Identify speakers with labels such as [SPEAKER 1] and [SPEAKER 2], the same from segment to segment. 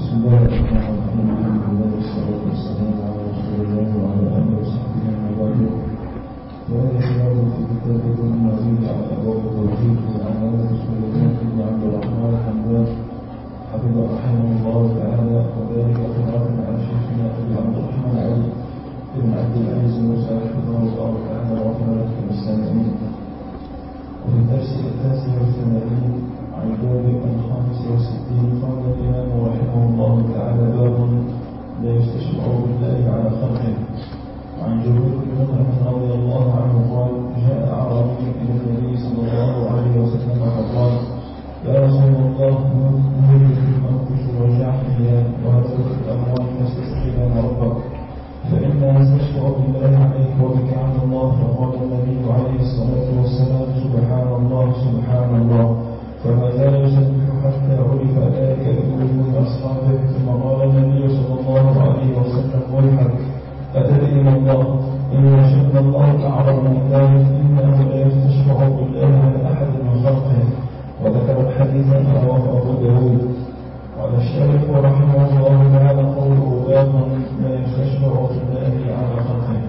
[SPEAKER 1] بسم الله الرحمن الرحيم. الحمد لله والصلاة والسلام على رسول الله وعلى آله وصحبه ومن والاه. وهذا خلاف في كتاب ابن المزيد على أبواب التوحيد وعناوين سليمان بن عبد الرحمن الحمدان حفظه رحمه الله تعالى، وذلك قراءة على شيخنا أبي عبد الرحمن علي بن عبد العزيز موسى حفظه الله تعالى وغفر له السامعين. وفي الدرس 89 عن باب 65 قال الإمام رحمه الله تعالى: باب لا يستشفع بالله على خلقه. وعن جبير بن مطعم رضي الله عنه قال: جاء أعرابي إلى النبي صلى الله عليه وسلم فقال: يا رسول الله، نهلك الأنفس وجعلها وهلكت الأموال فاستسقي لنا ربك فإنا نستشفع بالله عليك وبك عند الله. فقال النبي عليه الصلاة والسلام: سبحان الله سبحان الله. فما زال يسبح حتى عرف ذلك بوجوه أصحابه. ثم قال النبي صلى الله عليه وسلم: ويحك، أتدري ما الله؟ إن شأن الله أعظم من ذلك، إنه لا يستشفع بالله على أحد من خلقه. وذكر الحديث رواه أبو داود. وعلى الشارح رحمه الله تعالى قوله: باب لا يستشفع بالله على خلقه.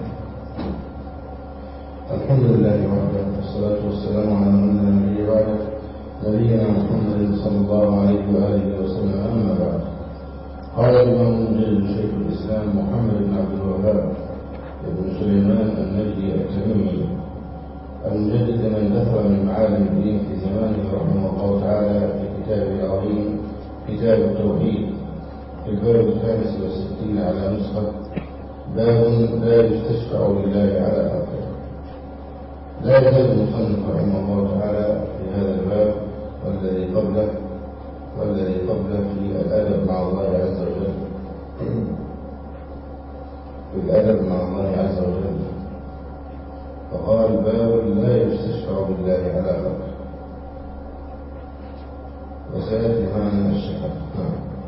[SPEAKER 2] الحمد لله وحده، والصلاة والسلام على من لا نبي بعده، نبينا محمد صلى الله عليه وآله وسلم. أما بعد، قال الإمام المجدد شيخ الإسلام محمد بن عبد الوهاب بن سليمان النجدي التميمي المجدد لمن دخل من معالم الدين في زمانه رحمه الله تعالى في كتابه العظيم كتاب التوحيد في الباب 65 على نسخة: باب لا يستشفع لله على خلقه. لا يزال المصنف رحمه الله تعالى في هذا الباب والذي قبله في الأدب مع الله عز وجل، فقال: باب لا يستشفع بالله على خلقه. وسيأتي معنا الشفاعة.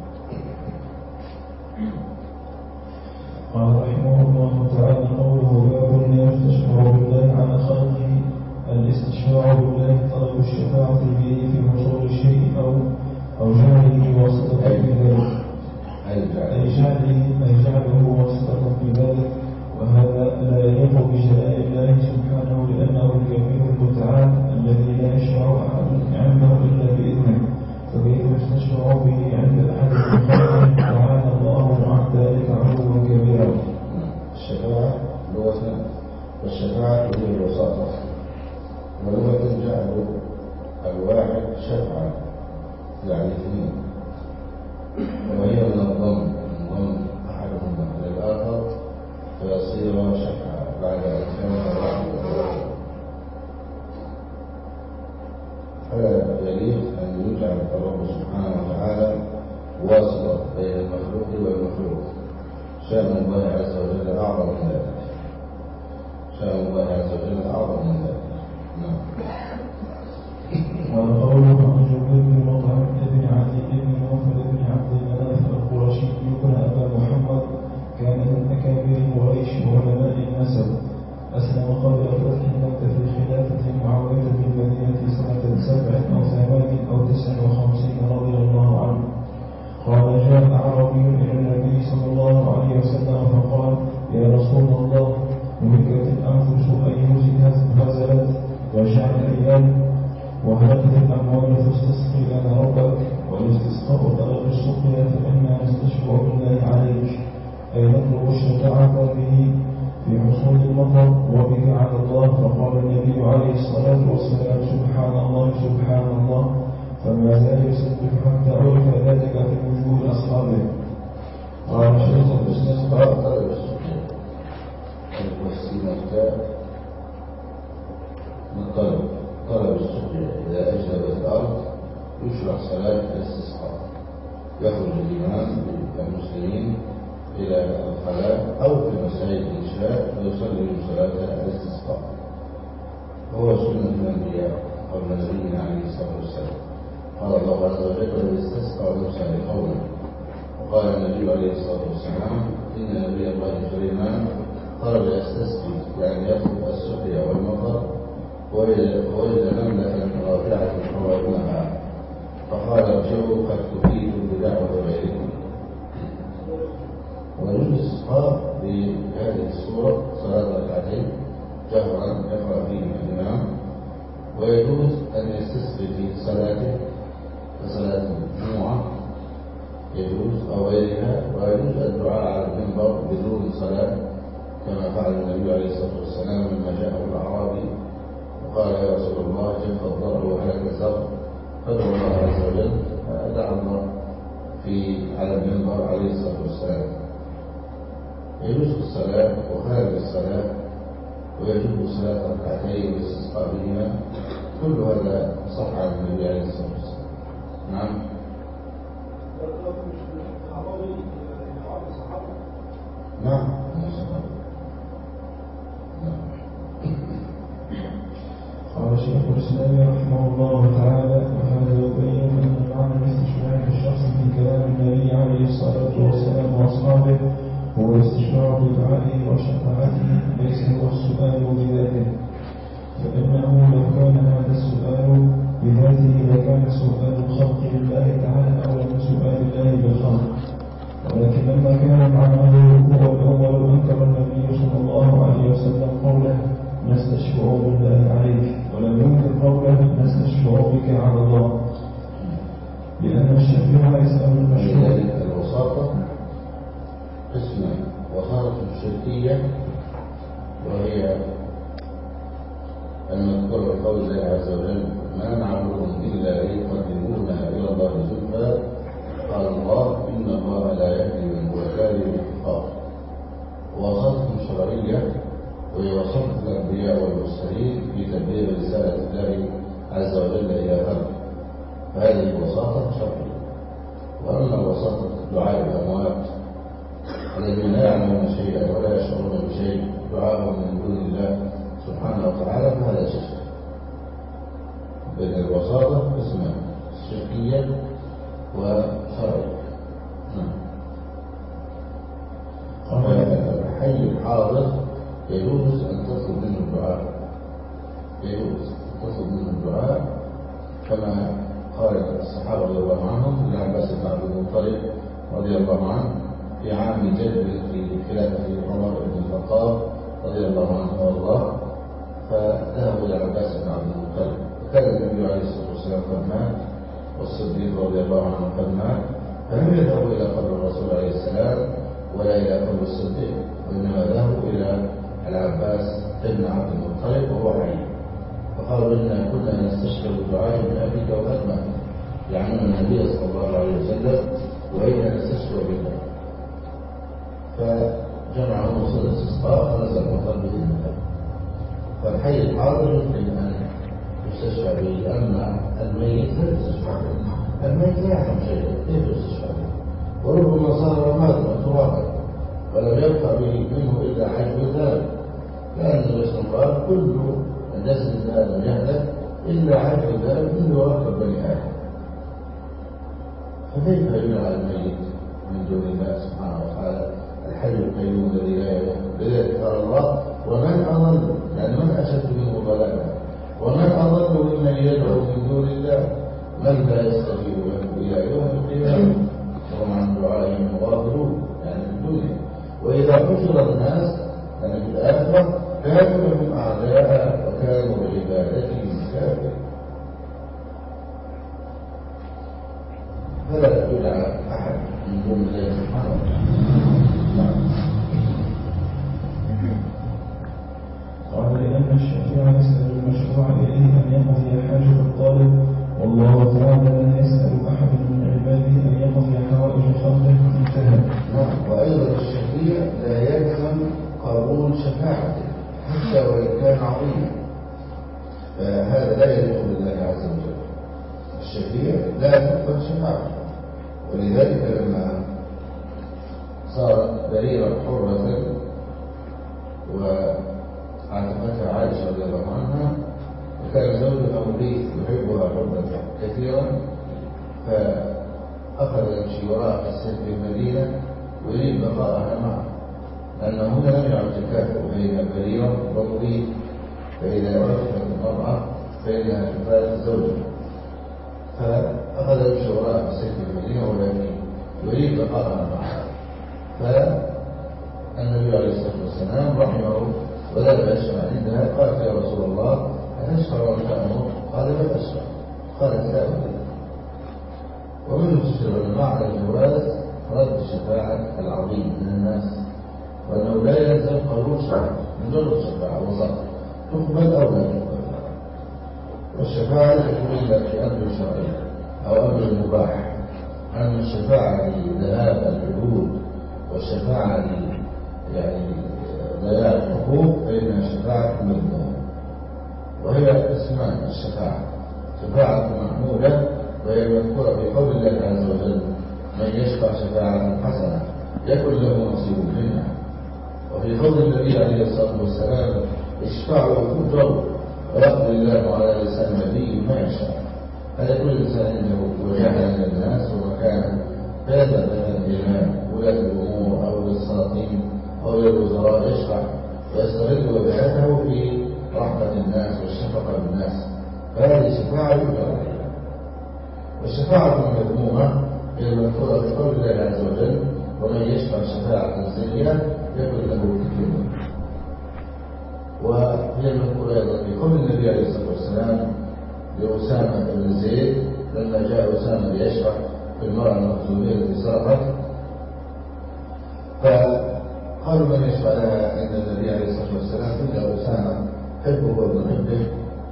[SPEAKER 1] قال رحمه الله تعالى قوله: باب لا يستشفع بالله على خلقه. الاستشفاع بالله طلب الشفاعة به في حصول الشيء أو جعله واسطة في ذلك، أي جعله واسطة في ذلك. وهذا لا يليق بجلال الله سبحانه، لأنه الكبير المتعال الذي لا يشفع أحد عنده إلا بإذنه، فكيف يستشفع به عند أحد من خلقه؟ تعالى الله عن ذلك علوا كبيرا.
[SPEAKER 2] الشفاعة لغة، والشفاعة هي الوساطة، ولغة جعل الواحد شفعا يعني اثنين، وهي من الضم أحدهما للآخر فيصير شفعا بعد أن كان واحدا. فلا يليق أن يجعل الرب سبحانه وتعالى واسطة بين المخلوق والمخلوق. شأن الله عز وجل أعظم من ذلك.
[SPEAKER 1] وقوله عن جبير بن مطعم بن عدي بن نوفل بن عبد المناف القرشي يكون أبا محمد، كان من أكابر قريش وعلماء النسب. أسلم قبل فتح مكة في خلافة معاوية بالمدينة سنة 7 أو 8 أو 59 رضي الله عنه. قال: جاء أعرابي إلى النبي صلى الله عليه وسلم فقال: يا رسول الله، ملكت الأنفس أي هزلت وجعل العيال وهلكت الأموال فاستسقي لنا ربك. والاستسقاء طلب السقيا، فإنا نستشفع بالله عليك، أي نطلب الشفاعة به في حصول المطر وبك على الله. فقال النبي عليه الصلاة والسلام: سبحان الله سبحان الله. فما زال يسبح حتى عرف ذلك في وجوه أصحابه. قال شيخ الاستسقاء
[SPEAKER 2] طلب السقيا طلب السقيا. إذا أجلبت الأرض يشرع صلاة الاستسقاء، يخرج الإمام المسلمين إلى الخلاء أو في المساجد إن شاء ويصلي صلاة الاستسقاء. هو سنة الأنبياء قبل نبينا عليه الصلاة والسلام. قال الله عز وجل: وإذ استسقى موسى لقومه. وقال النبي عليه الصلاة والسلام: إن نبي الله سليمان خرج يستسقي، يعني يطلب السقيا والمطر، ووجد نملة رافعة حواليها، فقال: ارجعوا قد كفيتم بدعوة غيركم. ويجوز أن يستسقي في صلاته كصلاة الجمعة يجوز أو غيرها، ويجوز الدعاء على المنبر بدون صلاة كما فعل النبي عليه الصلاة والسلام لما جاءه الأعرابي وقال يا رسول الله جف الضرع وهلك الزرع فادعو الله عز وجل، فدعا الله على المنبر عليه الصلاة والسلام. يجوز في الصلاة وخارج الصلاة، ويجوز صلاة ركعتين والاستسقاء بهما، كل هذا صح عن النبي عليه الصلاة والسلام. نعم. نعم.
[SPEAKER 1] قال شيخ الإسلام رحمه الله تعالى: وهذا يبين أن معنى الاستشفاع بالشخص في كلام النبي عليه الصلاة والسلام وأصحابه هو الاستشفاع بدعائه وشفاعته، ليس هو السؤال بذاته، فإنه لو كان هذا السؤال بذاته لكان سؤال الخلق لله تعالى أولى من سؤال الله بالخلق، ولكن لما كان معناه هو الأول أنكر النبي صلى الله عليه وسلم قوله نستشفع بالله عليك، ولم ينكر قوله نستشفع بك على الله، لأن الشفيع يسأل المشروع.
[SPEAKER 2] لذلك الوساطة اسمها وساطة شركية، وهي المذكورة بقول الله عز وجل ما نعبدهم إلا ليقربونا إلى الله زلفى، قال الله إن الله لا يهدي من هو كاذب كفار. وساطة شرعية وهي وساطة الأنبياء والمرسلين في تبليغ رسالة الله عز وجل إلى خلقه، فهذه وساطة شرعية. وأما وساطة دعاء الأموات الذين لا يعلمون شيئا ولا يشعرون بشيء دعاءهم من دون الله سبحانه وتعالى، فهذا شرك. بين الوساطة قسمان: شركية وشرعية. الحي الحاضر يجوز أن تطلب منه الدعاء، يجوز أن تطلب منه الدعاء كما قال الصحابة رضي الله عنهم لعباس بن عبد المطلب رضي الله عنه في عام جد في خلافة عمر بن الخطاب رضي الله عنه وارضاه، فذهبوا إلى عباس بن عبد المطلب، وكان النبي عليه الصلاة والسلام قد مات والصديق رضي الله عنه قد مات، فلم يذهبوا إلى قبر الرسول عليه السلام ولا إلى قبر الصديق، وإنما ذهبوا إلى العباس بن عبد المطلب وهو حي، فقالوا إنا كنا نستشفع بالدعاء من أبيك وقد مات، يعني النبي صلى الله عليه وسلم وإنا نستشفع بالله، فجمعهم صلى الاستسقاء فنزل المطر بإذن الله. فالحي الحاضر يمكن أن يستشفع به، أما الميت لا يستشفع به، الميت لا يعلم شيئا كيف يستشفع به، وربما صار رمادا ترابا ولم يبقى به منه إلا عجب ذلك، لأن الرسول قال كل جسد هذا يهلك إلا عجب ذلك منه يركب بني آدم، فكيف يدعى الميت من دون الله سبحانه وتعالى الحي القيوم الذي لا يموت؟ لذلك قال الله ومن أضل، يعني من أشد منه ضلالا، ومن أضل ممن يدعو من دون الله من لا يستجيب له إلى يوم القيامة وهم عن دعائهم غافلون، يعني في الدنيا. وإذا حشر الناس يعني في الآخرة كانوا لهم أعداء وكانوا بعبادتهم كافرين، فلا يدعى أحد من دون الله سبحانه وتعالى.
[SPEAKER 1] قال لأن الشفيع يسأل المشروع إليه أن يقضي حاجة الطالب، والله تعالى لا يسأل أحد من عباده أن يقضي حوائج خلقه، انتهى.
[SPEAKER 2] وأيضا الشفيع لا يلزم قبول شفاعته حتى وإن كان عظيما، فهذا لا يليق بالله عز وجل. الشفيع لا تقبل شفاعته، ولذلك لما صارت بريرة حرة وعاتقتها عائشة رضي الله عنها، وكان زوجها مغيث يحبها حبا كثيرا، فأخذ يمشي وراء السيف في المدينة ويريد بقاءها معه، لأنه هنا لم يعد تكافؤ بين بريرة ومغيث، فإذا وقفت المرأة فإنها تفارق زوجها، فأخذ يمشي وراء السيف في المدينة ولكن يريد بقاءها معه، فالنبي عليه الصلاة والسلام رحمه وذهب يشفع عندها، قالت يا رسول الله أتشفع وأنت أمر؟ هذا لا بأس قال لا أريد. ومن نصوص العلماء على جواز رد شفاعة العظيم من الناس، وأنه لا يلزم قبول شفاعة، مجرد شفاعة وسط تقبل أو لا تقبل. والشفاعة لا تكون إلا في أمر شرعي أو أمر مباح. أما الشفاعة لذهاب الحدود والشفاعة ضياع الحقوق فإنها شفاعة مذمومة، وهي اسمان الشفاعة: شفاعة معمولة وهي مذكورة في قول الله عز وجل: من يشفع شفاعة حسنة يكن له نصيب منها. وفي قول النبي عليه الصلاة والسلام: اشفعوا تؤجروا، ويقضي الله على لسان النبي ما يشاء. هذا كل إنسان عنده وجاهة من الناس ومكانا فيذهب إلى ولاة الأمور أو للسلاطين أو للوزراء يشفع ويستغل وجهته في رحمة الناس والشفقة بالناس، فهذه شفاعة يؤجر عليها. والشفاعة المذمومة هي المذكورة في قول الله عز وجل: ومن يشفع شفاعة سيئة يكن له كفل منها. وهي المذكورة أيضا في قول النبي عليه الصلاة والسلام لأسامة بن زيد لما جاء أسامة ليشفع في المرأة المخزومية التي سرقت، فقالوا من يشفع لها عند النبي عليه الصلاة والسلام إلا أسامة حبه وابن حبه.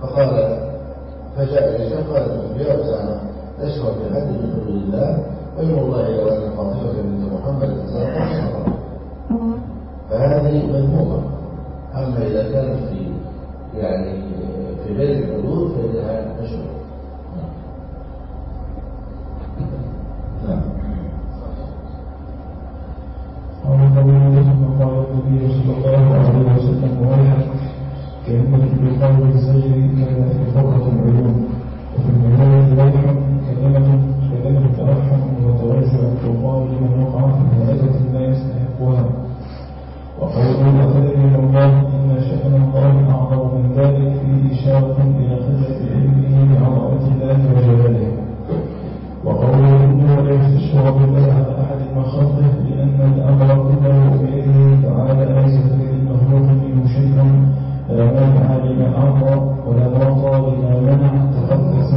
[SPEAKER 2] فجاء إليه قال: يا أسامة تشفع في حد من حدود الله، وإن الله لو أن فاطمة بنت محمد سرقت. فهذه مذمومة. أما إذا كانت في غير الحدود فإنها مشروع. نعم.
[SPEAKER 1] قال النبي صلى الله عليه وسلم: ويحك كلمة بقول الزجر كان في فقرة العلوم، وفي البداية ويحك كلمة ترحم وتوجع تقال لمن وقع في هلكة لا يستحقها. وقوله: أتدري والله إن شأن الله أعظم من ذلك فيه إشارة إلى قلة علمه بعظمة الله وجلاله. وقوله: إنه لا يستشعر بالله على أحد من خلقه لأن الأمر كله بيده تعالى، ليس للمخلوق منه شيء، لا مانع لما أعطى ولا معطى لما منع تقدس،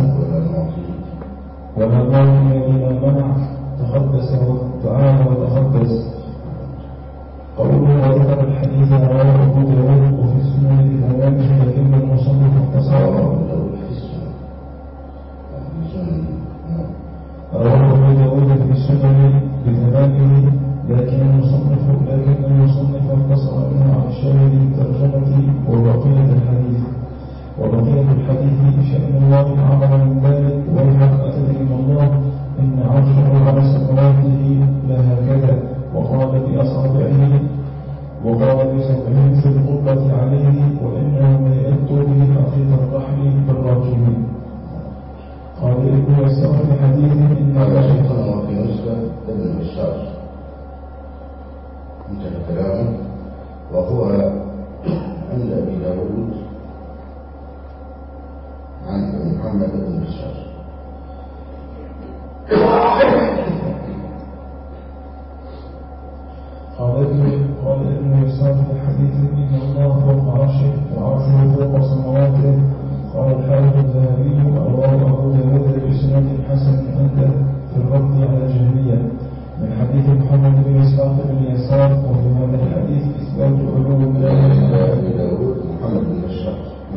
[SPEAKER 1] ولا مانع لما منع تقدس تعالى وتقدس. قوله: وذكر الحديث رواه أبو داود وفي السنن بتمامه، لكن المصنف اختصر. رواه أبو داود في السنن بتمامه لكن المصنف اختصر منه عن شاهد الترجمة وبقية الحديث شأن الله أعظم من ذلك. ويحق أتدري الله إن عرشه على سماواته لهكذا، وقال بأصابعه في القبة عليه، وإنه ليأتوا به أخيط الرحم بالراكبين. قال ابن يسار في حديث إن
[SPEAKER 2] شيخنا وفي نسبة ابن بشار انتهى كلامه، وهو عند أبي داود عن محمد بن بشار.
[SPEAKER 1] قال ابن يسار في حديث إن الله فوق عرشه وعرشه فوق سماواته. قال الحافظ الذهبي: رواه أبو داود بإسناد حسن عنده في الرد على الجهمية من حديث محمد بن إسحاق بن يسار. وفي هذا الحديث إثبات علو الله.
[SPEAKER 2] أبي داود محمد بن بشار.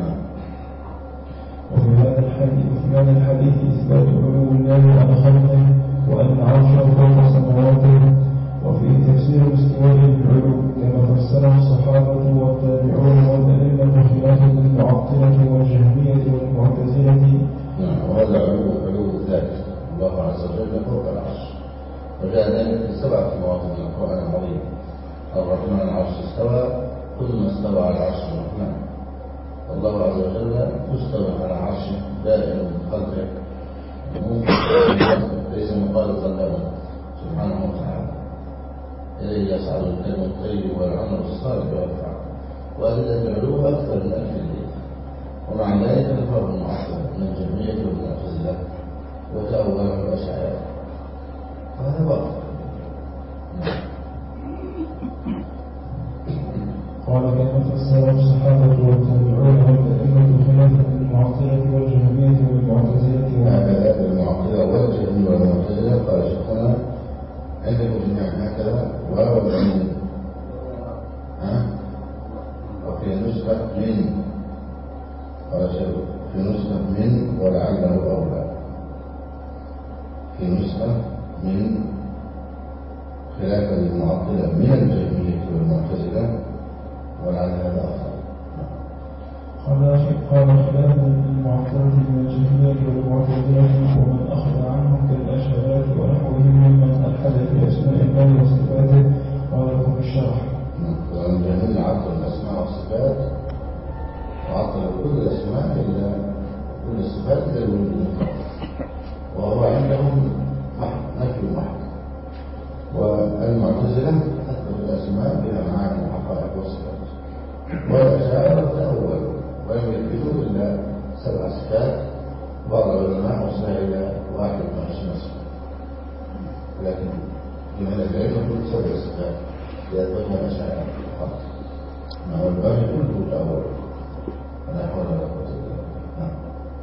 [SPEAKER 1] وفي هذا الحديث إثبات علو الله على خلقه وأن عرشه فوق سماواته. وفي تفسير الاستواء بالعلو كما فسره الصحابة والتابعون والأئمة خلافا للمعطلة والجهمية والمعتزلة.
[SPEAKER 2] وهذا علو الذات، الله عز وجل فوق العرش، وجاء ذلك في 7 مواضع من القرآن العظيم: الرحمن على العرش استوى، ثم استوى على العرش الرحمن. والله عز وجل مستوى على عرشه دائما من خلقه، ليس مخالفا له سبحانه وتعالى. إليه يصعد الكلم الطيب والعمل الصالح يرفع، وأدلة العلو أكثر من 1000 دليل. ومع ذلك الفرق المعصر من الجهمية والمعتزلة وتأوله الأشاعرة، وهذا باطل.
[SPEAKER 1] قال كما فسر الصحابة والتابعون والأئمة خلافا المعطلة والجهمية والمعتزلة
[SPEAKER 2] هكذا المعطلة والجهمية والمعتزلة قال شيخنا عندكم جميعا هكذا والعين وفي نسخة من قال شيخ في نسخة من ولعله أولى في نسخة من خلافا للمعطلة من الجهمية والمعتزلة ولعل هذا أفضل.
[SPEAKER 1] قال خلاف المعطلة من الجهمية والمعتزلة ومن أخذ عنهم كالأشاعرة ونحوهم ممن ألحد في أسماء الله وصفاته ولكم الشرح.
[SPEAKER 2] الجهمية عطل الأسماء والصفات وعطل كل الأسماء إلا كل الصفات إلا الوجود وهو عندهم نفي محض. والمعتزلة أثبت الأسماء بلا معاني وحقائق وصفات والأشاعرة تأولوا ولم يثبتوا إلا 7 صفات بعض العلماء وصلها إلى 21 صفة لكن لماذا العلم كل 7 صفات يثبتها الأشاعرة فقط مع الباقي كله تأول ولا حول ولا قوة إلا بالله.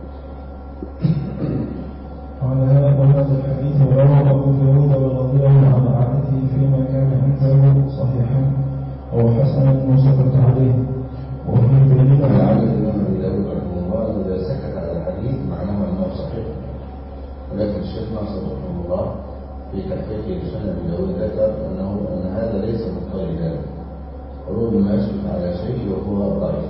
[SPEAKER 1] وهذا الحديث رواه أبو داود ورضيه عن عادته فيما كان عنده صحيحا أو حسنا وسكت عليه وفي دليل
[SPEAKER 2] على عدد الإمام أبي داود رحمه الله إذا سكت على الحديث معناه أنه صحيح ولكن الشيخ ناصر رحمه الله في تحقيقه لسنن أبي داود ذكر أن هذا ليس مضطردا وربما يسكت على شيء وهو ضعيف.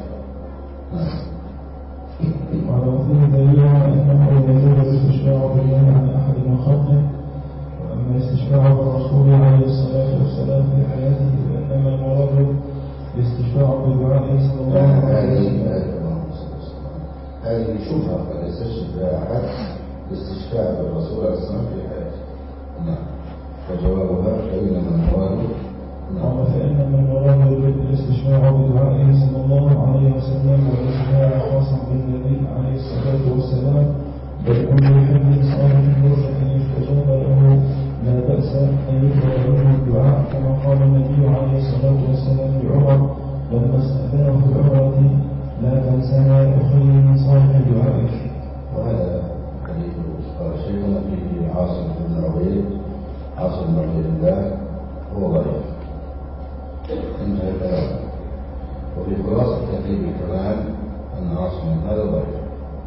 [SPEAKER 1] ولو فيه دليل أنه يجوز الاستشفاع بالله عن أحد من خلقه وأما الاستشفاع بالرسول عليه الصلاة والسلام في حياته فإنما المراد الاستشفاع بدعائه صلى الله عليه وسلم.
[SPEAKER 2] هذه شبهة قد يستشفع أحد الاستشفاع بالرسول عليه الصلاة والسلام في حياته. نعم فجوابها فإنما المراد
[SPEAKER 1] قال فإنما المراد الاستشفاع بدعائه صلى الله عليه وسلم والاستشفاع خاصا بالنبي عليه الصلاة والسلام بل كل حد صالح يرجى أن يستجاب له لا بأس أن يدعو له الدعاء كما قال النبي عليه الصلاة والسلام لعمر لما استأذنه في العمرة لا تنسنا يا أخي من صالح دعائك.
[SPEAKER 2] وهذا حديث قال شيخنا فيه عاصم بن عبيد الله هو ضعيف انتهى الكلام. وفي خلاصة تهذيب الكلام أن عاصم هذا ضعيف.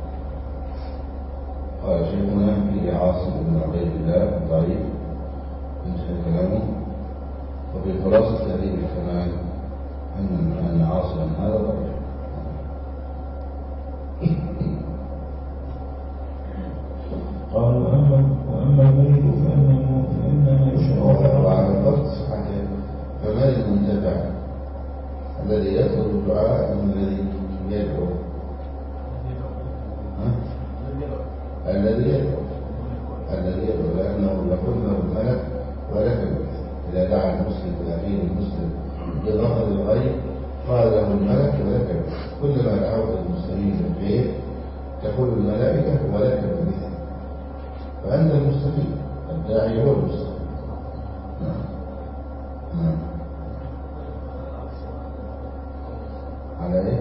[SPEAKER 2] قال شيخنا فيه عاصم بن عبيد الله ضعيف انتهى كلامه. وفي خلاصة تهذيب الكلام أن عاصم هذا ضعيف.
[SPEAKER 1] قال وأما الميت فإنما يشرع
[SPEAKER 2] وعلى الضبط فمن المنتفع الذي يطلب الدعاء أم الذي يدعو؟ الذي يدعو لأنه يقول له الملك ولك المثل. إذا دعا المسلم لأخيه المسلم بظهر الغيب قال له الملك ولك المثل. كلما دعوت المسلمين بالخير تقول الملائكة ولك المثل. فأنت المستفيد الداعي هو المستفيد. نعم على ايه؟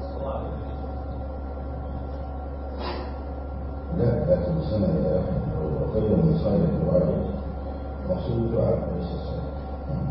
[SPEAKER 2] لا تنسنا يا أخي وقيل من صالح الدعاء مقصود الدعاء ليس الصلاة.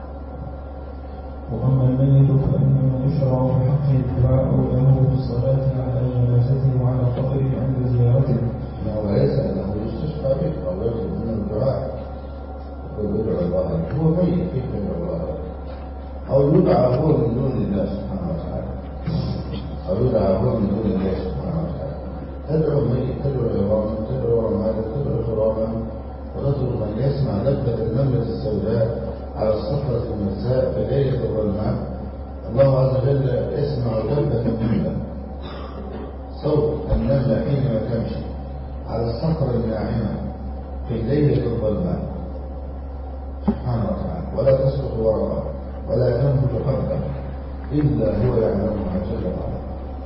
[SPEAKER 1] وأما الميت فإنما يشرع في حقه الدعاء له بالصلاة على جنازته وعلى قبره عند زيارته.
[SPEAKER 2] إنه ليس أنه يستشفى به أو يطلب منه الدعاء يقول يدعو الله هو ميت كيف يدعو الله أو يدعى هو من دون الله سبحانه وتعالى أو يدعى هو من دون الله سبحانه وتعالى. تدعو الميت تدعو العظام تدعو رمادا تدعو ترابا وتترك من يسمع دبة النملة السوداء على الصخرة المساء في ليلة الظلماء. الله عز وجل يسمع دبة النملة صوت النملة حينما تمشي على الصخرة الناعمة في ليلة الظلماء سبحانه وتعالى ولا تسقط ورقة ولا تنبت حبة إلا هو يعلمها جل وعلا.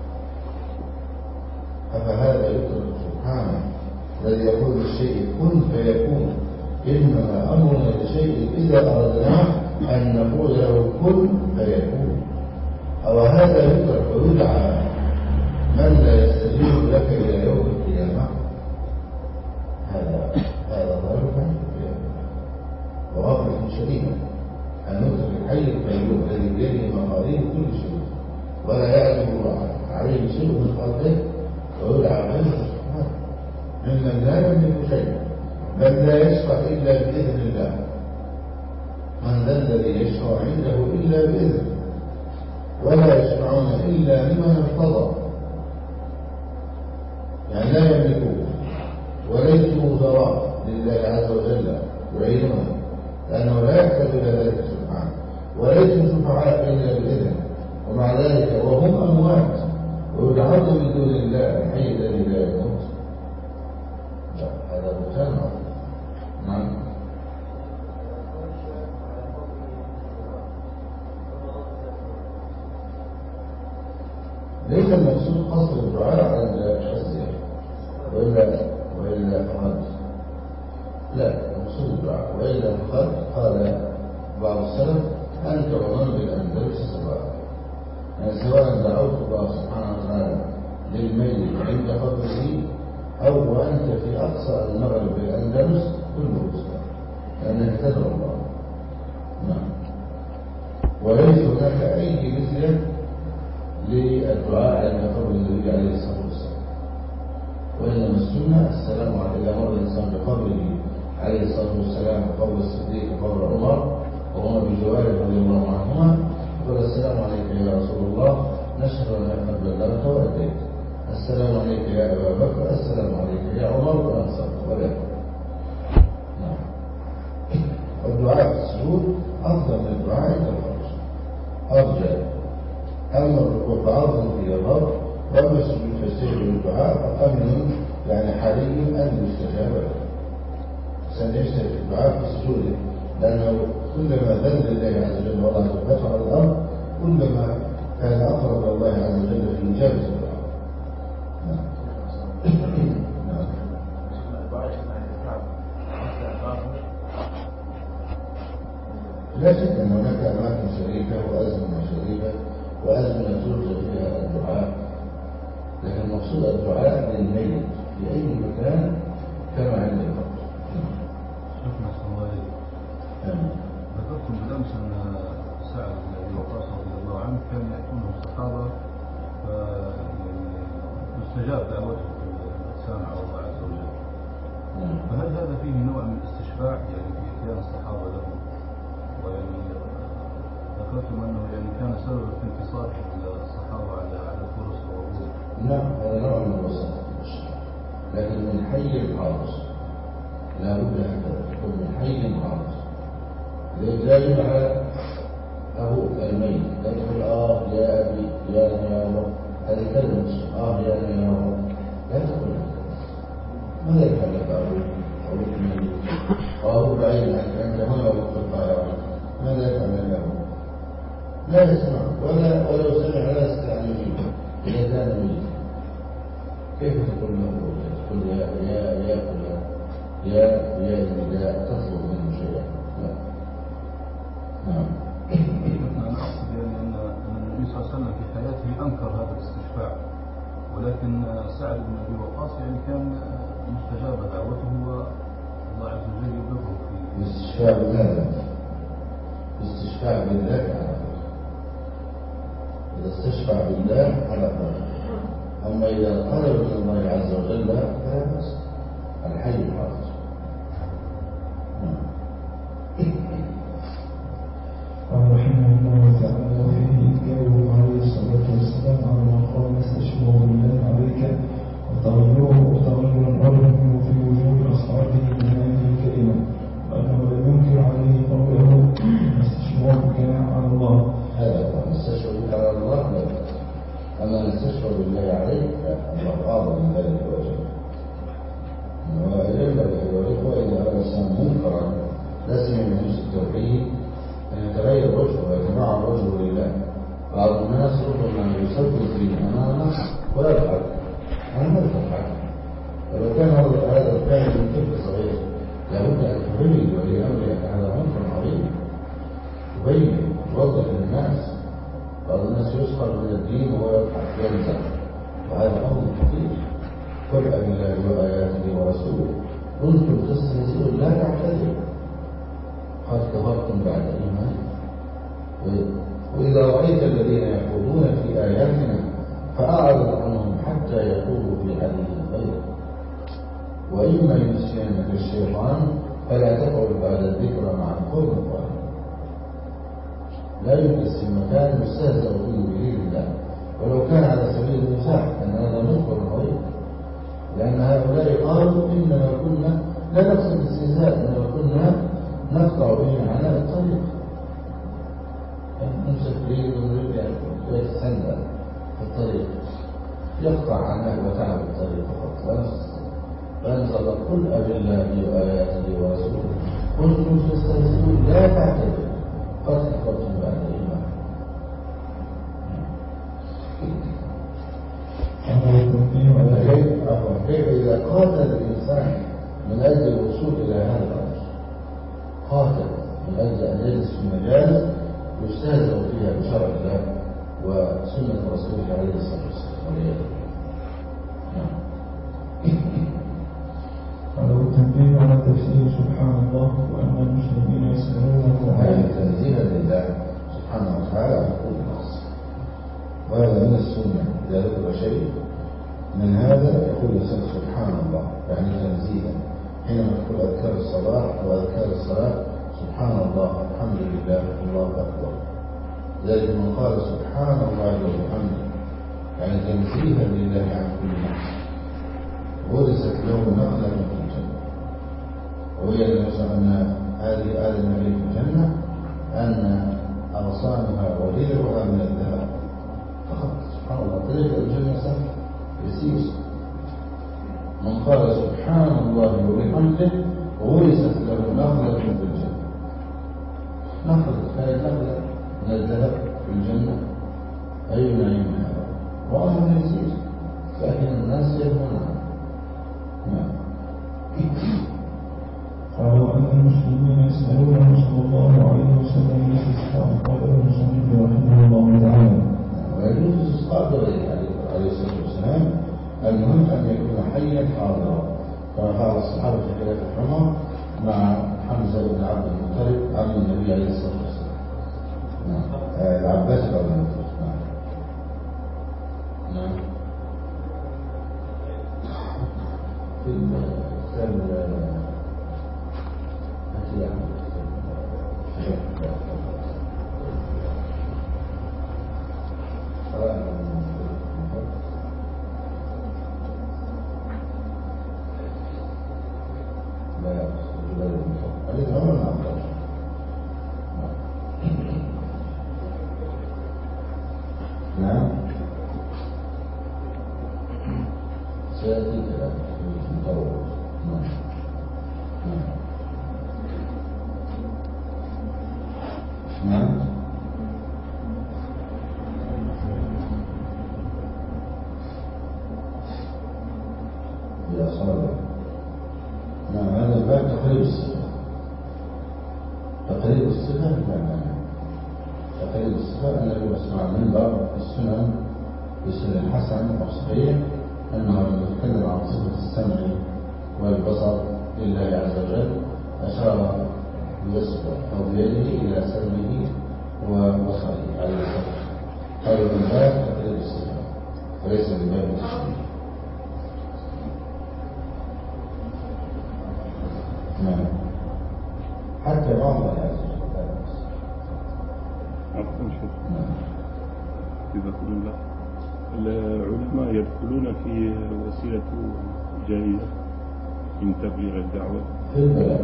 [SPEAKER 2] أفهذا يترك سبحانه الذي يقول الشيء كن فيكون. إنما أمرنا لشيء إذا أردناه أن نقول له كن فيكون. أو هذا يترك ويدعى من لا يستجيب وغفلة شديدة أن نترك الحي القيوم الذي بيده مقادير كل شيء ولا يعزب عليه شيء من خلقه ويدعى غيره سبحانه ممن لا يملك شيئا بل لا يشفع إلا بإذن الله. من ذا الذي يشفع عنده إلا بإذنه ولا يشفعون إلا لمن ارتضى، يعني لا يملكون وليسوا وزراء لله عز وجل يعينونه لأنه لا يحتاج إلى ذلك سبحانه، وليسوا شفعاء إلا بإذنه، ومع ذلك وهم أموات ويدعون من دون الله الحي الذي لا يموت. هذا بهتان. نعم. ليس المقصود قصر الدعاء عند الشخصية وإلا فقد لا المقصود الدعاء وإلا فقد قال بعض السلف أنت ومن بالأندلس سواء، يعني سواء دعوت الله سبحانه وتعالى للميت عند قبره أو وأنت في أقصى المغرب بالأندلس كله سواء لأنك تدعو الله. نعم. وليس هناك أي مثل للدعاء عند قبر النبي عليه الصلاة والسلام، وإنما السنة السلام عليه إذا مر الإنسان بقبره عليه الصلاة والسلام وقبر الصديق وقبر عمر وهما بجواره رضي الله عنهما يقول السلام عليك يا رسول الله نشهد أنك قد بلغت وأديت، السلام عليك يا أبا بكر، السلام عليك يا عمر وأنصرت ولا. نعم. والدعاء في السجود أفضل من الدعاء عند الفرج، أرجى. أما الركوع فأفضل في الرب، وأما السجود فالسجود بالدعاء فقمن يعني حري أن يستجاب له. سنجتهد في الدعاء في سجوده لأنه كلما ذل الله عز وجل والله سبحانه على الأرض كلما كان أقرب الله عز وجل في إجابة الدعاء. لا شك أن هناك أماكن شريفة وأزمنة شريفة وأزمنة ترجى فيها الدعاء، لكن المقصود الدعاء للميت في أي مكان كما عند الفقر.
[SPEAKER 3] ذكرتم بالأمس أن سعد بن أبي وقاص رضي الله عنه كان يأتونه الصحابة فيستجاب دعوته السامع الله عز وجل، فهل هذا فيه نوع من الاستشفاع يعني في إتيان الصحابة له؟ ويعني ذكرتم أنه يعني كان سبب في انتصار الصحابة على الفرس والروم.
[SPEAKER 2] نعم هذا نوع من الوسط، لكن من حي حاضر لا بد أن تكون من حي حاضر. لا يجمع أبوك الميت لا تقول يا أبي يا رب، هذه كلمة يا رب لا تقول ماذا يفعل لك أبوك الميت وأبوك بعيد عنك أنت هنا وقت القاهرة ماذا يفعل لك أبوك؟ لا يسمع ولو سمع لا يستطيع أن يجيب إذا كان ميت. كيف تقول له تقول يا النداء تطلب منه شيئا؟ لا. نعم.
[SPEAKER 3] أنا أقصد يعني أن النبي صلى الله عليه وسلم في حياته أنكر هذا الاستشفاع، ولكن سعد بن أبي وقاص يعني كان مستجاب دعوته والله عز وجل يبلغه في
[SPEAKER 2] الاستشفاع بماذا؟ الاستشفاع بالله على خير. إذا استشفع بالله على خير، أما إذا طلب من الله عز وجل فلا بأس، الحي الحاضر.
[SPEAKER 1] قال رحمه الله تعالى وفيه إنكاره عليه الصلاة والسلام على ما قال استشفعوا بالله عليك وتغير عرفه في وجوه أصحابه من هذه الكلمة، وأنه لم ينكر عليه قوله استشفعوا بك على الله.
[SPEAKER 2] هذا هو نستشفع بك على الله لا، أما نستشفع بالله عليك الله أعظم من ذلك وجهه. وينبغي أيها الإخوة إذا رأى الإنسان منكرا لا سيما من جنس التوحيد أن يتغير وجهه ويتبعر وجهه لله. بعض الناس ربما يصدق في أمامه ويضحك، أنا ما أضحك، ولو كان هذا الفعل من طفل صغير لابد أن تبين ولي أمره أن هذا منكر عظيم، تبين توضح للناس. بعض الناس يسخر من الدين وهو يضحك يمزح، وهذا أمر خطير. قل أبالله وآياته ورسوله كنتم تستهزئون لا تعتذروا وإذا رأيت الذين يخوضون في آياتنا فأعرض عنهم حتى يخوضوا في حديث غيره وإما ينسينك الشيطان فلا تقعد بعد الذكرى مع القوم الظالمين. لا يمكن المكان يستهزأ فيه بدين الله ولو كان على سبيل المزاح أن هذا منكر غير، لأن هؤلاء قالوا إنما كنا لا نقصد الاستهزاء، إنما كنا نقطع به عناء الطريق، مسافرين ونريد أن يتسلى في الطريق يقطع عناء وتعب الطريق فقط لا نقصد. فأنزل قل أب الله وآياته ورسوله كنتم تستهزئون لا تعتذروا قد كفرتم بعد الإيمان. كيف إذا قاتل الإنسان من أجل الوصول إلى هذا الأمر، قاتل من أجل أن يجلس في مجالس يستهزأ فيها بشرع الله وسنة رسوله عليه الصلاة والسلام.
[SPEAKER 1] قالوا التنبيه على تفسير سبحان الله وأن المسلمين يسألونه
[SPEAKER 2] هذا تنزيها لله سبحانه وتعالى على كل نقص، وهذا من السنة. إذا ذكر شيء من هذا يقول الإنسان سبحان الله يعني تنزيها. حينما تقول أذكار الصباح وأذكار الصلاة سبحان الله الحمد لله الله أكبر، ذلك من قال سبحان الله وبحمده يعني تنزيها لله عن كل نقص ورثت له نقلة في الجنة. وهي أن هذه آل النبي في الجنة أن أغصانها وغيرها من الذهب فقط. سبحان الله طريق الجنة سهل يسير. من قال سبحان الله وبحمده ورثت له نقلة في الجنة. نقلة هذه نقلة من الذهب في الجنة أي نعيم هذا وأمر يسير لكن الناس يفهمون.
[SPEAKER 1] قالوا أن المسلمين يسألونه صلى الله عليه وسلم الاستسقاء. قال المصنف رحمه الله تعالى
[SPEAKER 2] ويجوز الاستسقاء بغيره عليه الصلاة والسلام، المهم أن يكون حيا حاضرا كما فعل الصحابة في خلافة عمر مع حمزة بن عبد المطلب عم النبي عليه الصلاة والسلام. العباس بن عبد المطلب. نعم. في الكتاب نعم سيأتي كلام مطول. نعم يا صالح. نعم هذا الباب تقريب الصفة. تقريب الصفة بمعنى تقريب الصفة أن يسمع المنبر في السنن بسنن الحسن أو صحيح أنه لما يتكلم عن صفة السمع والبصر لله عز وجل أشار بيسره أو بيده إلى سمعه وبصره عليه الصلاة. هذا من باب تقريب الصفة وليس من باب التشبيه. نعم حتى بعض الآيات
[SPEAKER 4] العلماء يدخلون في وسيلة جائزة من تبليغ الدعوة
[SPEAKER 2] في البلاغ.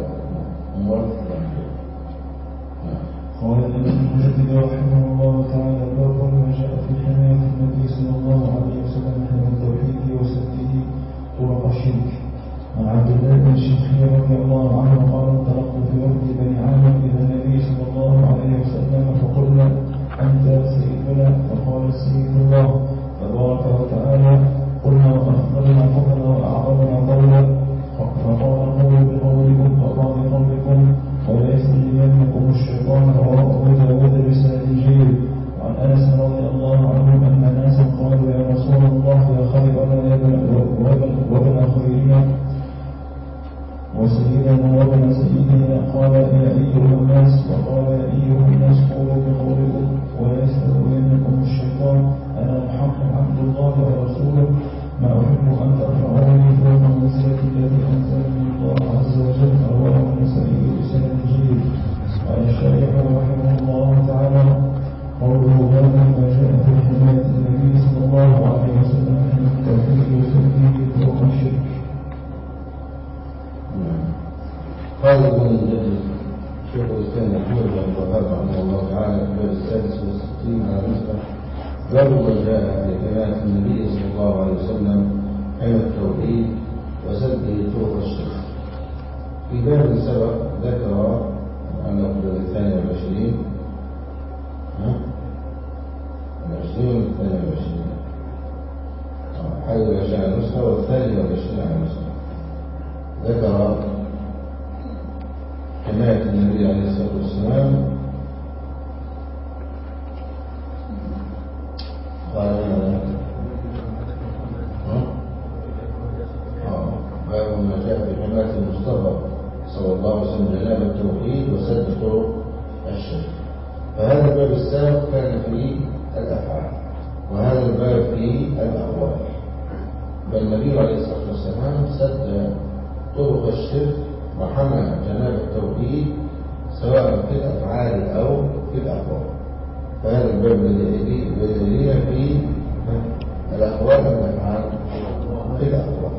[SPEAKER 1] قال المجدد رحمه الله تعالى باب ما جاء في حماية النبي صلى الله عليه وسلم من التوحيد وسده طرق الشرك. عن عبد الله بن الشيخي رضي الله عنه قال انطلقت في وفد بني عامر إلى النبي صلى الله عليه وسلم فقلنا أنت سيدنا؟ فقال سيد الله تبارك وتعالى. قلنا وأفضلنا فضلا وأعظمنا قولا. فقال قولوا بقولكم وأطاع بقولكم ولا يستجيبنكم الشيطان. رواه أبو داود بسند جيد. وعن أنس رضي الله عنه أن ناسا قالوا يا رسول الله يا خيرنا وابن خيرنا وسيدنا وابن سيدنا قال يا أيها
[SPEAKER 2] الثاني محمود بن الوهاب رحمه الله تعالى في الباب 66 على نسخة باب ما جاء في حماية النبي صلى الله عليه وسلم حماية التوحيد وسده طرق الشرك. في باب سبق ذكر أنه في الباب 22 20 22 21 على النسخة والثاني 22 على النسخة ذكر حماية النبي عليه الصلاة والسلام. قال ماذا؟ باب ما جاء في حماية المصطفى صلى الله عليه وسلم جناب التوحيد وسد طرق الشرك. فهذا الباب السابق كان فيه الأفعال وهذا الباب فيه الأقوال. فالنبي عليه الصلاة والسلام سد طرق الشرك وحمى جناب التوحيد سواء في الأفعال أو في الأقوال. فهذا الباب الذي يدلنا فيه الأقوال والأفعال في الأقوال.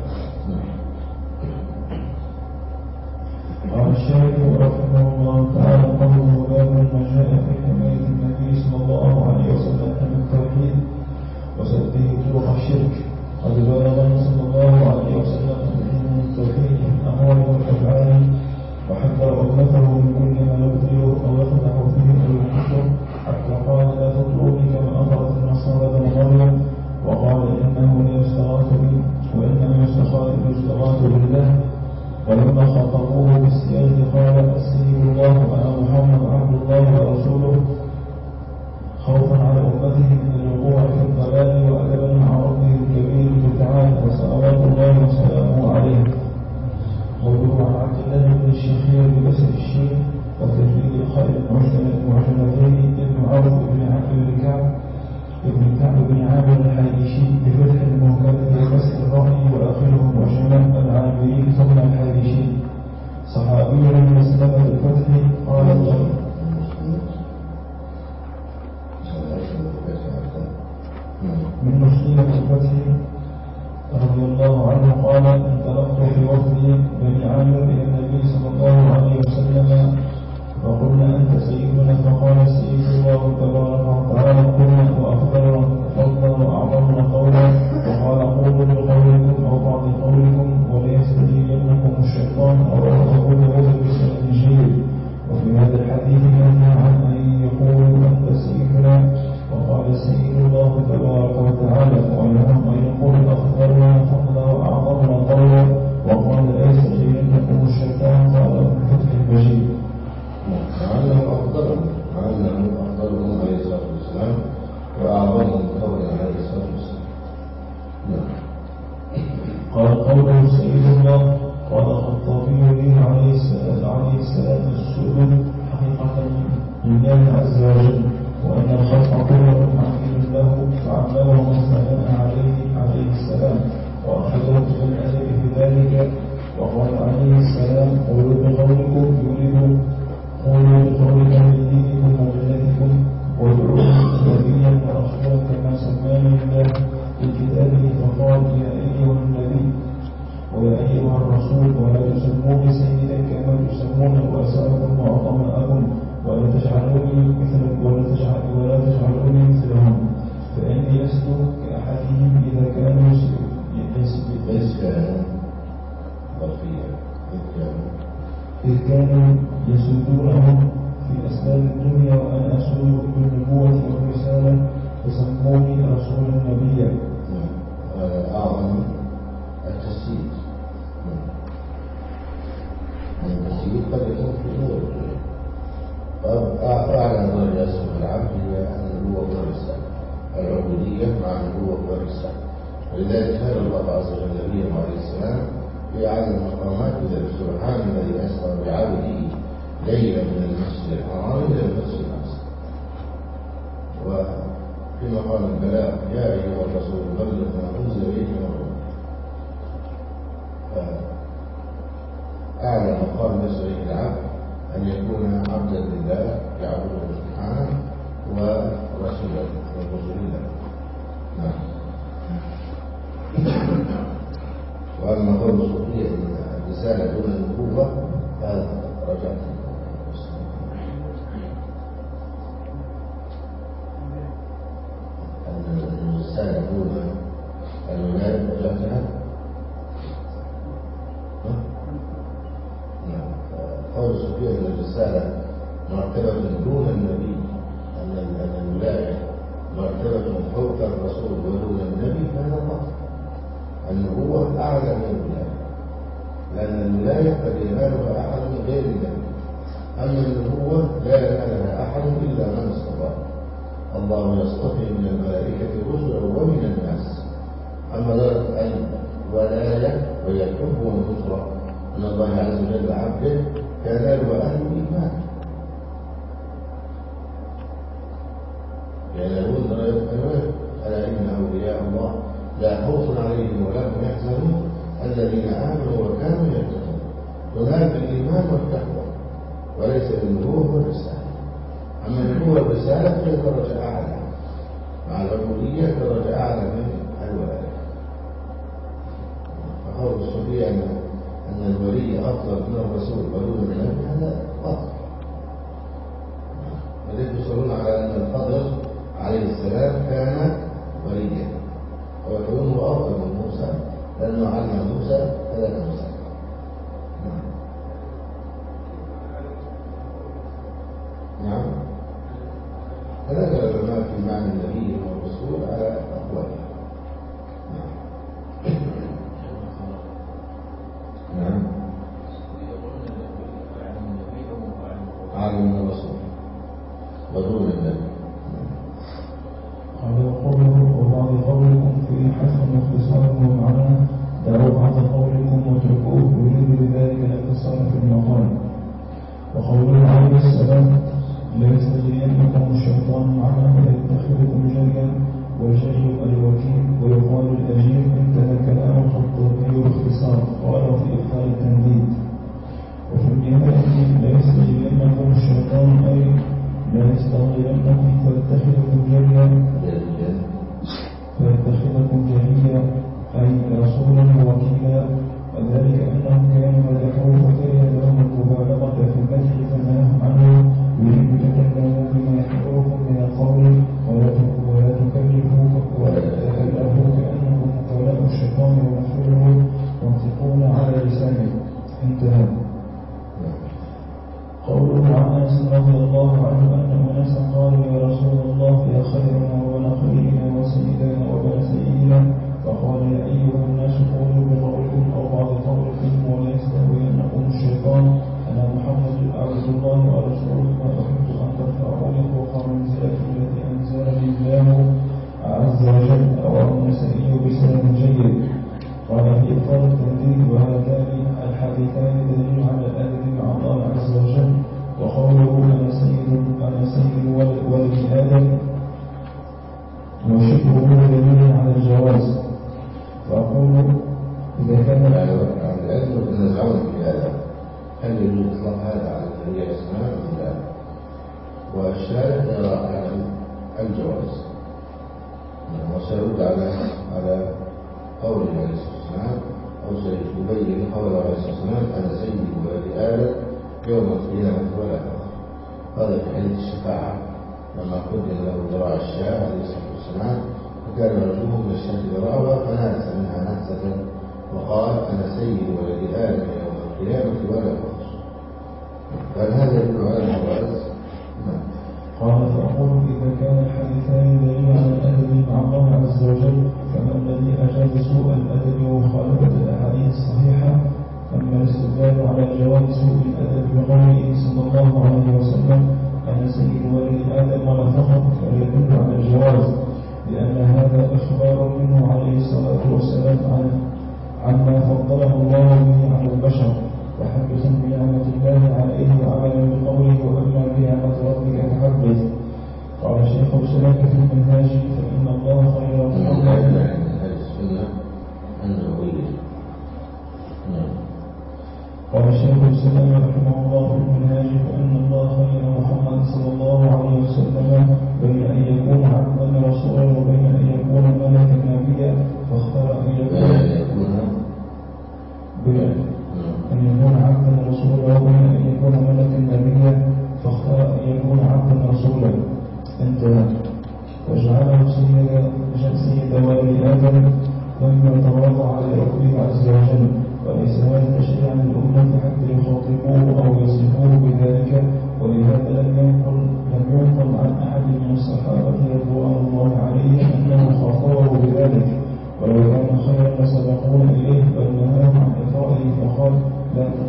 [SPEAKER 1] قال الشيخ رحمه الله تعالى قوله باب ما جاء في حماية النبي صلى الله عليه وسلم من التوحيد وسده طرق الشرك. قد بلغنا صلى الله عليه وسلم من التوحيد في الأموال والأفعال وحذر أمته من كل ما يبطله أو يخدع فيه أو ينكر، حتى قال لا تطلوني كما أمرت النصارى بن مريم، وقال إنه لا يستغاث بي وإنما يستغاث بالله. ولما خاطبوه بالسيادة قال السيد الله وأنا محمد عبد الله ورسوله، خوفا على أمته من الوقوع في الضلال وأدبا مع ربه الكبير تعالى وصلوات الله وسلامه عليه. قوله عن عبد الله بن الشخير بكسر الشين وتجديد الخير المعجمتين ابن عوف بن عبد كعب بن عامر الحيدشي بفتح المهملة وكسر الرأي وآخره معجمة العامري ثم الحيدشي. صحابي من مسلمة الفتح قال الله من مسلمة الفتح رضي الله عنه قال انطلقت في وفد بني عامر إلى النبي صلى الله عليه وسلم فقلنا أنت سيدنا، فقال سيد الله تبارك وتعالى قلنا وأفضل وأعظمنا قولا، وقال قولوا بقولكم أو بعض قولكم ولا يستجيبنكم الشيطان أو أخذوا بوزن بسند جيد. وفي هذا الحديث ينهى عن أن يقولوا أنت سيدنا، وقال سيد الله تبارك وتعالى وينهى أن يقول أفضلنا فضلا وأعظمنا قولا، وقال لا يستجيبنكم الشيطان قال بفتح البجيد.
[SPEAKER 2] وأنه أفضلهم عليه الصلاة والسلام وأعظمهم قولا عليه الصلاة والسلام.
[SPEAKER 1] قال قوله سيد الله. قال الخطابي به عليه السلام السؤال حقيقة لله عز وجل، وأن الخلق كلهم حقيق له فعلمه وسلم عليه السلام وأخذه بالأدب في ذلك. وقال عليه السلام قولوا بقولكم يريد قولوا بقولكم من دينكم وملتكم وادعوه نبيا ورسولا كما سماني الله في كتابه فقال يا أيها النبي ويا أيها الرسول ولا تسموني سيدا كما تسمون رؤساءكم وعظماءكم ولا تجعلوني مثلهم فإني لست كأحدهم إذ كانوا يسودونهم في أسباب الدنيا وأنا أسودهم بالنبوة والرسالة فسموني رسولا نبيا.
[SPEAKER 2] أعظم التسييد. التسييد قد يكون في أمور أعلى درجة اسمها العبد هي النبوة والرسالة، العبودية مع النبوة والرسالة. ولذلك هذا الله عز وجل نبيه عليه السلام في أعلى المقامات إلى سبحان الذي أسرى بعبده ليلا من المسجد الحرام إلى المسجد الأقصى. وفي مقام البلاغ يا أيها الرسول بلغ ما أنزل إليك من ربك. أعلى مقام يصل إليه العبد أن يكون عبدا لله يعبده سبحانه ورسوله ورسول الله. نعم. وأما قول الصوفية الرسالة دون النبوة فهذا رجعت الرسالة دون الولاية درجاتها؟ قول سفيان أن الرسالة مرتبة دون النبي، أن الولاية مرتبة فوق الرسول ودون النبي، هذا باطل. النبوة أعلى من الولاية، لأن الولاية قد ينالها أحد غير النبي، أما النبوة لا ينالها أحد إلا من اصطفى. الله يصطفي من الملائكة رسلا ومن الناس. أما درجة الولاية وهي الحب والنصرة من الله عز وجل عبده ينالها أهل الإيمان، ينالون درجة الولاية. ألا إن أولياء الله لا خوف عليهم ولا هم يحزنون الذين آمنوا وكانوا يتقون. تنال بالإيمان والتقوى وليس بالنبوة والرسالة. أما النبوة والرسالة فهي درجة أعلى، مع العبودية درجة أعلى من الولاية. فقول الصوفية أن الولي أفضل من الرسول ودون النبي هذا باطل. ولذلك يصرون على أن الخضر عليه السلام كان وليا، ويقولون هو أفضل من موسى لأنه علم موسى 3 مسائل. نعم، ثلاثة العلماء في معنى النبي والرسول على أقوالهم. نعم، عالم الرسول ودون النبي.
[SPEAKER 1] قال قوله وبعض قولكم في حسن واختصار ومعناه دعوا بعض قولكم واتركوه يريد بذلك الاختصار في المقال. وقوله عليه السلام لا يستجرينكم الشيطان معنا ويتخذكم جريا، والجري الوكيل ويقال الأجير. انتهى كلام الخطابي باختصار. قال في إدخال التنديد. وفي النهاية لا يستجرينكم الشيطان أي لا يستغلنكم فيتخذكم جريا أي رسولا ووكيلا، وذلك أنهم كانوا مدحوه فكره لهم المبالغة في المدح فنهاهم عنه، يريد تكلموا بما يحضركم من القول ولا تكلفوا كأنكم ولاء الشيطان ورسوله وانطقون على لسانه. انتهى. قوله عن أنس رضي الله عنه أن أناسا قالوا يا رسول الله يا خيرنا وبن خيرنا وسيدنا وبن سيدنا، فقال يا أيها الناس قولوا بقولكم أو بعض قولكم ولا يستهوينكم الشيطان، أنا محمد عبد الله ورسوله ما أحب أن ترفعوني فوق منزلتي التي أنزلني الله عز وجل. رواه النسائي بسند جيد. قال في إفطار التنديد وهذان الحديثان دليل على الأدب مع الله عز وجل. وقوله أنا سيد ولد آدم وشبهه دليل على الجواز. فأقول إذا كان
[SPEAKER 2] العلم يتنازعون في هذا، هل يجوز إطلاق هذا على النبي عليه الصلاة والسلام أم لا؟ والشارع يرى على الجواز، وسيرد على قول عليه الصلاة والسلام أو سيبين قول عليه الصلاة والسلام أنا سيد ولد آدم يوم القيامة ولا فخر. هذا في حديث الشفاعة لما قدم له ذراع الشاة عليه الصلاة والسلام وكان رجوه من الشاة ذراعها فناس منها نحسة وقال أنا سيد ولد آدم يوم القيامة ولا فخر. قال هذا يدل على الجواز.
[SPEAKER 1] قال فأقول إذا كان الحديثان دليل على الأدب مع الله عز وجل فما الذي أجاز سوء الأدب ومخالفة الأحاديث الصحيحة؟ أما الاستدلال على جواز سوء الأدب بقوله صلى الله عليه وسلم أنا سيد ولد آدم ولا فخر فيدل على الجواز، لأن هذا إخبار منه عليه الصلاة والسلام عما فضله الله به على البشر، وحدث بنعمة الله عليه وعمل بقوله وأما بنعمة ربك فحدث. قال شيخ الإسلام في المنهاج فإن الله خير محمد. قال شيخ الإسلام رحمه الله في المنهاج فإن الله خير محمد صلى الله عليه وسلم بين أن يكون عبدا رسولا وبين أن يكون ملكا نبيا، فاختار أن يكون عبدا رسولا وبين أن يكون ملكا نبيا، فاختار أن يكون عبدا رسولا. انتهى. وجعله سيد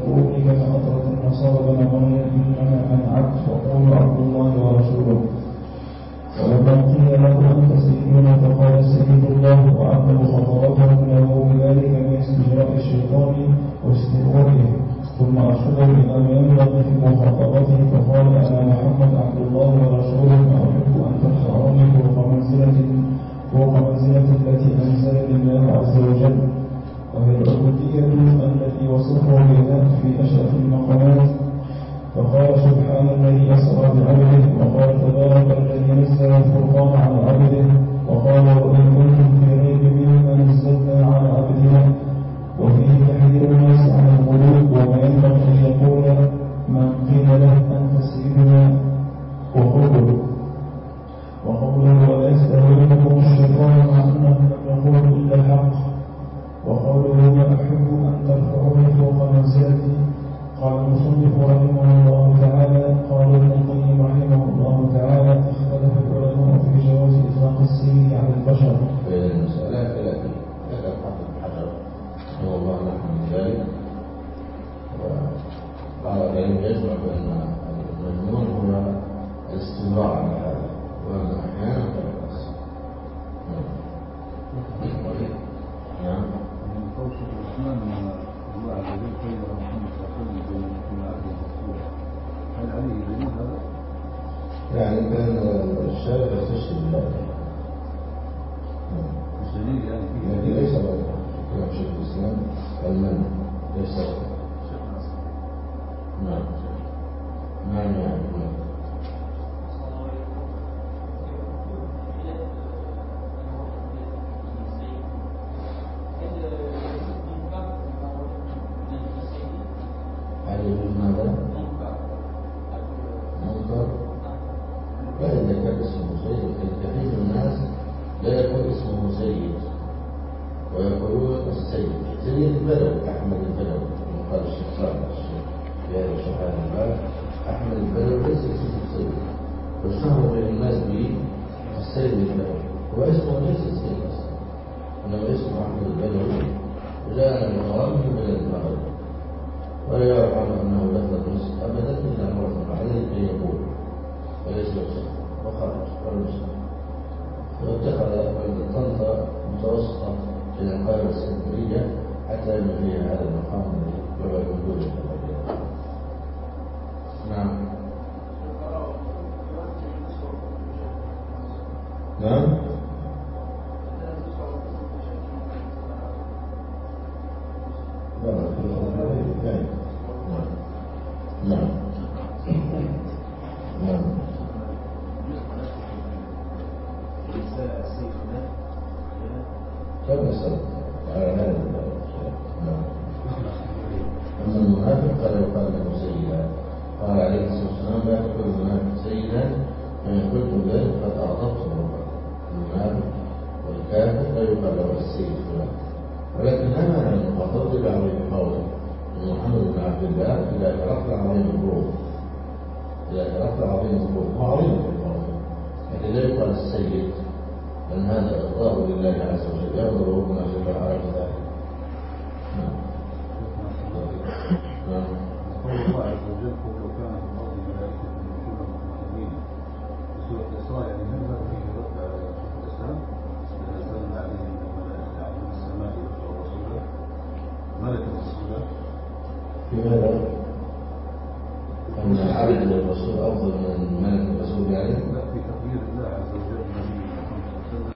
[SPEAKER 1] واذكروني كما أطرت النصارى بن مريم إنما أنا عبد فقولوا عبد الله ورسوله. ولما قيل له أنت سيدنا فقال سيد الله وعقل خطرتهم له بذلك من استجراء الشيطان واستهوائه، ثم أرشده إلى ما ينبغي في مخاطبته فقال أنا محمد عبد الله ورسوله وأحب أن ترفعوني فوق منزلة التي أنزلني الله عز وجل، وهي العبودية التي وصفه بها في أشرف المقامات. فقال سبحان الذي أسرى بعبده، وقال تبارك الذي نزل الفرقان على عبده، وقال وإن كنتم في ريب مما نزلنا على عبدنا. وفيه تحذير الناس عن الغلو وما ينبغي أن يقول من قيل له أنت سيدنا، وقوله ولا يستهوينكم الشيطان مع أنه لم يقول إلا الحق. وقوله ما أحب أن ترفعوني فوق منزلتي. قال المصنف رحمه الله تعالى. قال ابن القيم رحمه الله تعالى اختلف العلماء في جواز إطلاق السيد على البشر.
[SPEAKER 2] المسألة ثلاثة ذكر حافظ الحجر رحمه الله نحن ذلك، وبعض العلم يجمع بأن المجنون هو الاستمرار على هذا، وأن أحيانا فلا بأس. نعم.
[SPEAKER 3] من قول شيخ الإسلام أن الله عز وجل خير محمد صلى الله عليه وسلم بين عبد ورسول، هل عليه دليل هذا؟
[SPEAKER 2] يعني كان الشارع يستشهد بهذا.
[SPEAKER 3] مش دليل يعني
[SPEAKER 2] فيه ليس غير كلام شيخ الإسلام المنع ليس غير. نعم نعم نعم. لا يكون اسمه سيد ويقولون السيد سيد البدوي أحمد البدوي كما قال الشيخ صالح في هذا الشهادة الباب. أحمد البدوي ليس اسمه سيد، واشتهر بين الناس به السيد البدوي، واسمه ليس السيد أصلا، إنما اسمه أحمد البدوي، وجاء من الغرب من بلاد المغرب، ولا يعرف عنه أنه دخل مصر أبدا إلا مرة واحدة كي يقول وليس يقصد وخرج ورجع. واتخذ طنطا متوسطة في القاهرة الإسكندرية حتى يبني فيها هذا المقام الذي يبقى موجود. نعم نعم نعم نعم. كم يسأل على هذا الشيء؟ نعم. أما المنافق قال يقال له سيدا، قال عليه الصلاة والسلام لا تكون المنافق سيدا، فإن قلت ذلك فقد أعطبت ربك. المنافق والكافر لا يقال له السيد فلان، ولكن لا معنى أن المخاطب بعظيم قوله محمد بن عبد الله إذا تركت عظيم الروح، إذا تركت عظيم الروح هو عظيم في القول، لكن لا يقال السيد، لأن هذا إرضاء لله عز وجل يغضب ربنا جل وعلا ذلك. نعم.
[SPEAKER 3] قول الله عز وجل ولو كان في الأرض ملائكة يمشون مطمئنين في سورة الإسراء، يعني هل هذا فيه رد على شيخ الإسلام؟ إذا نزلنا عليهم الملائكة من السماء رسولا ملكا رسولا.
[SPEAKER 2] في ماذا؟ أن العبد للرسول أفضل من الملك الرسول يعني؟
[SPEAKER 3] لا، في تقدير الله عز وجل النبي محمد صلى الله عليه وسلم